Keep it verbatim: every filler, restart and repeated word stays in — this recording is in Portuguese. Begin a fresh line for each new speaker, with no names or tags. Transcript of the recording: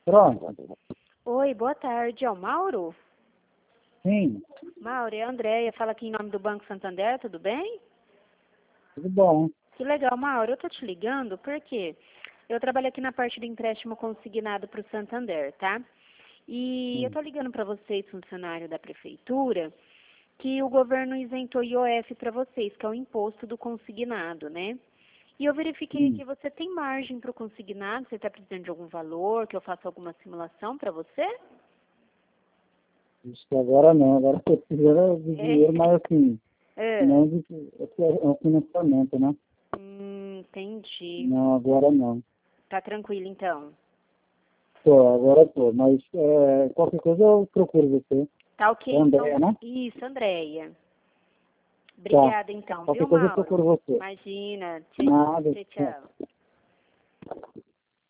Pronto.
Oi, boa tarde. É o Mauro?
Sim,
Mauro, é a Andréia. Fala aqui em nome do Banco Santander, tudo bem?
tudo bom.
Que legal, Mauro. Eu tô te ligando porque eu trabalho aqui na parte do empréstimo consignado para o Santander, tá? E eu
Sim.
tô ligando para vocês, funcionário da prefeitura, que o governo isentou I O F para vocês, que é o imposto do consignado, né? E eu verifiquei
Sim.
que você tem margem para o consignado, você está precisando de algum valor, que eu faça alguma simulação para você?
Isso que agora não, agora eu preciso de dinheiro, mas assim,
É.
não de é um financiamento, né?
Hum, entendi.
Não, agora não.
Tá tranquilo, então.
Tô, agora tô, mas é, qualquer coisa eu procuro você.
Tá ok,
É Andréia,
então.
né?
Isso, Andréia.
Tá.
Obrigada, então,
Qualquer
viu,
coisa eu
Mauro?
procuro você.
Imagina. Tchau,
Nada.
tchau. Tchau.